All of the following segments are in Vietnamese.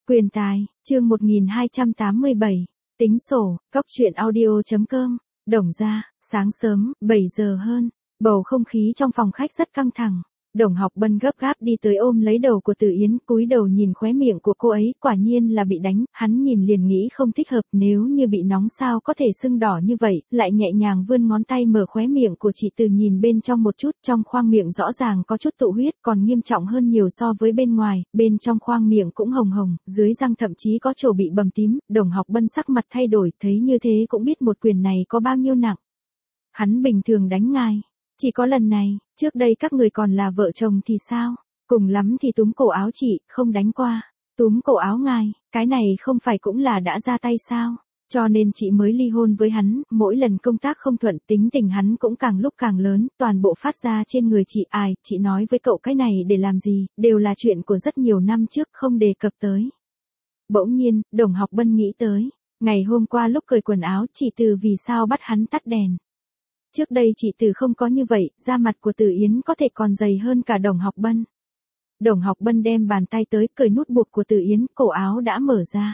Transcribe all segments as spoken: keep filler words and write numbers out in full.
Quyền tài, chương một nghìn hai trăm tám mươi bảy, tính sổ, cóc truyện audio chấm com, Đồng gia, sáng sớm, bảy giờ hơn, bầu không khí trong phòng khách rất căng thẳng. Đồng Học Bân gấp gáp đi tới ôm lấy đầu của Từ Yến, cúi đầu nhìn khóe miệng của cô ấy, quả nhiên là bị đánh, hắn nhìn liền nghĩ không thích hợp, nếu như bị nóng sao có thể sưng đỏ như vậy, lại nhẹ nhàng vươn ngón tay mở khóe miệng của chị Từ nhìn bên trong một chút, trong khoang miệng rõ ràng có chút tụ huyết, còn nghiêm trọng hơn nhiều so với bên ngoài, bên trong khoang miệng cũng hồng hồng, dưới răng thậm chí có chỗ bị bầm tím. Đồng Học Bân sắc mặt thay đổi, thấy như thế cũng biết một quyền này có bao nhiêu nặng. Hắn bình thường đánh ngài, chỉ có lần này, trước đây các người còn là vợ chồng thì sao? Cùng lắm thì túm cổ áo chị, không đánh qua. Túm cổ áo ngài, cái này không phải cũng là đã ra tay sao? Cho nên chị mới ly hôn với hắn, mỗi lần công tác không thuận, tính tình hắn cũng càng lúc càng lớn, toàn bộ phát ra trên người chị. Ai, chị nói với cậu cái này để làm gì, đều là chuyện của rất nhiều năm trước, không đề cập tới. Bỗng nhiên, Đồng Học Bân nghĩ tới, ngày hôm qua lúc cởi quần áo, chị Từ vì sao bắt hắn tắt đèn. Trước đây chị Từ không có như vậy, da mặt của Từ Yến có thể còn dày hơn cả Đồng Học Bân. Đồng Học Bân đem bàn tay tới, cởi nút buộc của Từ Yến, cổ áo đã mở ra.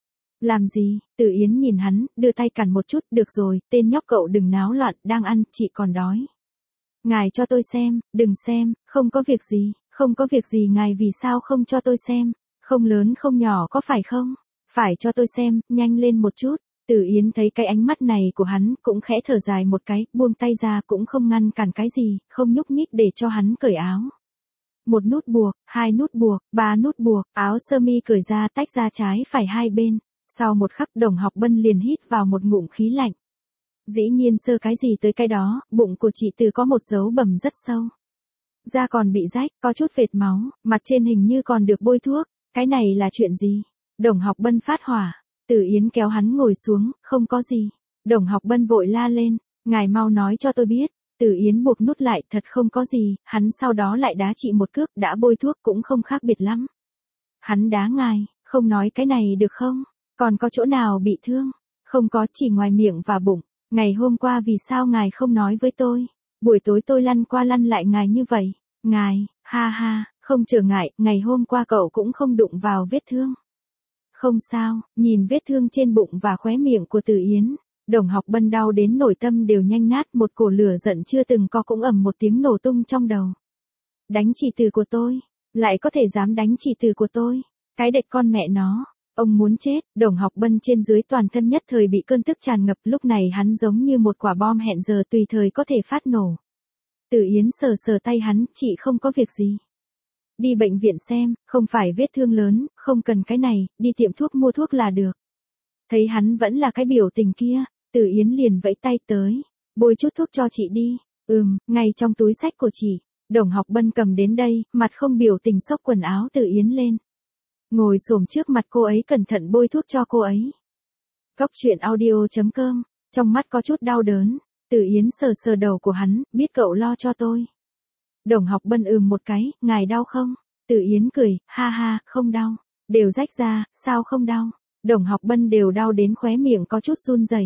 Làm gì? Từ Yến nhìn hắn, đưa tay cản một chút, được rồi, tên nhóc cậu đừng náo loạn, đang ăn, chị còn đói. Ngài cho tôi xem, đừng xem, không có việc gì, không có việc gì, ngài vì sao không cho tôi xem, không lớn không nhỏ có phải không? Phải cho tôi xem, nhanh lên một chút. Từ Yến thấy cái ánh mắt này của hắn, cũng khẽ thở dài một cái, buông tay ra cũng không ngăn cản cái gì, không nhúc nhích để cho hắn cởi áo. Một nút buộc, hai nút buộc, ba nút buộc, áo sơ mi cởi ra tách ra trái phải hai bên. Sau một khắc Đồng Học Bân liền hít vào một ngụm khí lạnh. Dĩ nhiên sơ cái gì tới cái đó, bụng của chị Từ có một dấu bầm rất sâu. Da còn bị rách, có chút vệt máu, mặt trên hình như còn được bôi thuốc, cái này là chuyện gì? Đồng Học Bân phát hỏa. Từ Yến kéo hắn ngồi xuống, không có gì. Đồng Học Bân vội la lên, ngài mau nói cho tôi biết. Từ Yến buộc nút lại, thật không có gì, hắn sau đó lại đá chị một cước, đã bôi thuốc cũng không khác biệt lắm. Hắn đá ngài, không nói cái này được không? Còn có chỗ nào bị thương? Không có, chỉ ngoài miệng và bụng. Ngày hôm qua vì sao ngài không nói với tôi? Buổi tối tôi lăn qua lăn lại ngài như vậy. Ngài, ha ha, không trở ngại, ngày hôm qua cậu cũng không đụng vào vết thương. Không sao, nhìn vết thương trên bụng và khóe miệng của Từ Yến, Đồng Học Bân đau đến nổi tâm đều nhanh nát, một cổ lửa giận chưa từng có cũng ầm một tiếng nổ tung trong đầu. Đánh chị Từ của tôi, lại có thể dám đánh chị Từ của tôi, cái đệt con mẹ nó, ông muốn chết. Đồng Học Bân trên dưới toàn thân nhất thời bị cơn tức tràn ngập, lúc này hắn giống như một quả bom hẹn giờ tùy thời có thể phát nổ. Từ Yến sờ sờ tay hắn, chị không có việc gì. Đi bệnh viện xem, không phải vết thương lớn, không cần cái này, đi tiệm thuốc mua thuốc là được. Thấy hắn vẫn là cái biểu tình kia, Từ Yến liền vẫy tay tới, bôi chút thuốc cho chị đi. Ừm, ngay trong túi xách của chị. Đồng Học Bân cầm đến đây, mặt không biểu tình xốc quần áo Từ Yến lên. Ngồi xổm trước mặt cô ấy cẩn thận bôi thuốc cho cô ấy. Cóc truyện audio chấm com, trong mắt có chút đau đớn, Từ Yến sờ sờ đầu của hắn, biết cậu lo cho tôi. Đồng Học Bân ừm một cái, ngài đau không? Từ Yến cười, ha ha, không đau. Đều rách ra, sao không đau? Đồng Học Bân đều đau đến khóe miệng có chút run rẩy.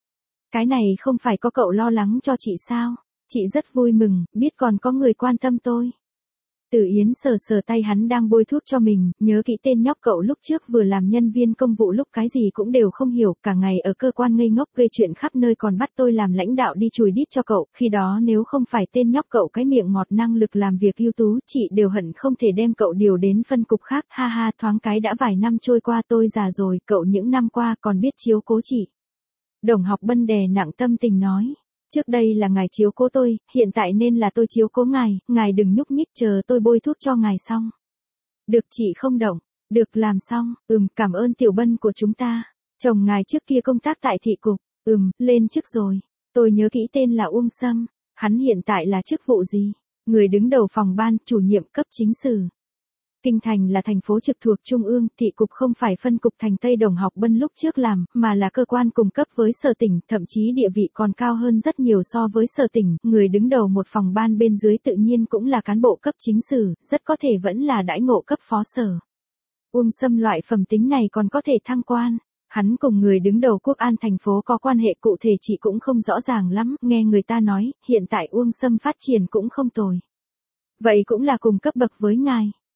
Cái này không phải có cậu lo lắng cho chị sao? Chị rất vui mừng, biết còn có người quan tâm tôi. Từ Yến sờ sờ tay hắn đang bôi thuốc cho mình, nhớ kỹ tên nhóc cậu lúc trước vừa làm nhân viên công vụ lúc cái gì cũng đều không hiểu, cả ngày ở cơ quan ngây ngốc gây chuyện khắp nơi còn bắt tôi làm lãnh đạo đi chùi đít cho cậu, khi đó nếu không phải tên nhóc cậu cái miệng ngọt năng lực làm việc ưu tú, chị đều hận không thể đem cậu điều đến phân cục khác, ha ha, thoáng cái đã vài năm trôi qua tôi già rồi, cậu những năm qua còn biết chiếu cố chị. Đồng Học Bân đè nặng tâm tình nói. Trước đây là ngài chiếu cố tôi, hiện tại nên là tôi chiếu cố ngài, ngài đừng nhúc nhích chờ tôi bôi thuốc cho ngài xong. Được chị không động, được làm xong, ừm, cảm ơn Tiểu Bân của chúng ta. Chồng ngài trước kia công tác tại thị cục, ừm, lên chức rồi, tôi nhớ kỹ tên là Uông Sâm, hắn hiện tại là chức vụ gì? Người đứng đầu phòng ban, chủ nhiệm cấp chính sử. Kinh Thành là thành phố trực thuộc Trung ương, thị cục không phải phân cục thành Tây. Đồng Học Bân lúc trước làm, mà là cơ quan cùng cấp với sở tỉnh, thậm chí địa vị còn cao hơn rất nhiều so với sở tỉnh, người đứng đầu một phòng ban bên dưới tự nhiên cũng là cán bộ cấp chính sử, rất có thể vẫn là đãi ngộ cấp phó sở. Uông Sâm loại phẩm tính này còn có thể thăng quan. Hắn cùng người đứng đầu Quốc An thành phố có quan hệ cụ thể chị cũng không rõ ràng lắm, nghe người ta nói, hiện tại Uông Sâm phát triển cũng không tồi. Vậy cũng là cùng cấp bậc với ngài.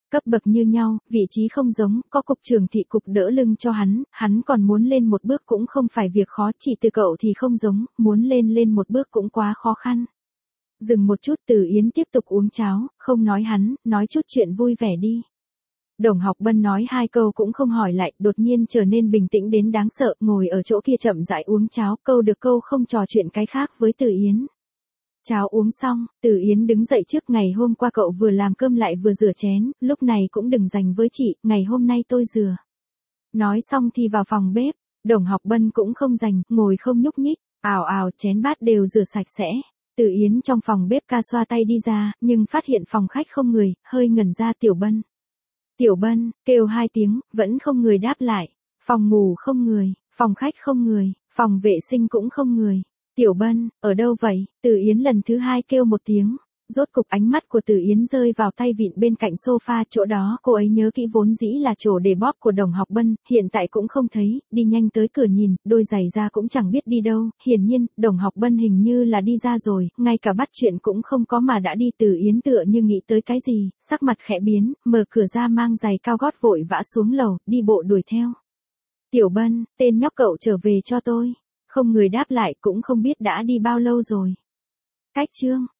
Cấp bậc như nhau, vị trí không giống, có cục trưởng thị cục đỡ lưng cho hắn, hắn còn muốn lên một bước cũng không phải việc khó, chỉ từ cậu thì không giống, muốn lên lên một bước cũng quá khó khăn. Dừng một chút Từ Yến tiếp tục uống cháo, không nói hắn, nói chút chuyện vui vẻ đi. Đồng Học Bân nói hai câu cũng không hỏi lại, đột nhiên trở nên bình tĩnh đến đáng sợ, ngồi ở chỗ kia chậm rãi uống cháo, câu được câu không trò chuyện cái khác với Từ Yến. Cháo uống xong, Từ Yến đứng dậy trước ngày hôm qua cậu vừa làm cơm lại vừa rửa chén, lúc này cũng đừng dành với chị, ngày hôm nay tôi rửa. Nói xong thì vào phòng bếp, Đồng Học Bân cũng không dành, ngồi không nhúc nhích, ào ào chén bát đều rửa sạch sẽ. Từ Yến trong phòng bếp ca xoa tay đi ra, nhưng phát hiện phòng khách không người, hơi ngẩn ra. Tiểu Bân. Tiểu Bân, kêu hai tiếng, vẫn không người đáp lại. Phòng ngủ không người, phòng khách không người, phòng vệ sinh cũng không người. Tiểu Bân, ở đâu vậy? Từ Yến lần thứ hai kêu một tiếng. Rốt cục ánh mắt của Từ Yến rơi vào tay vịn bên cạnh sofa, chỗ đó cô ấy nhớ kỹ vốn dĩ là chỗ để bóp của Đồng Học Bân, hiện tại cũng không thấy, đi nhanh tới cửa nhìn, đôi giày da cũng chẳng biết đi đâu, hiển nhiên, Đồng Học Bân hình như là đi ra rồi, ngay cả bắt chuyện cũng không có mà đã đi. Từ Yến tựa như nghĩ tới cái gì, sắc mặt khẽ biến, mở cửa ra mang giày cao gót vội vã xuống lầu, đi bộ đuổi theo. Tiểu Bân, tên nhóc cậu trở về cho tôi. Không người đáp lại, cũng không biết đã đi bao lâu rồi. Cách chương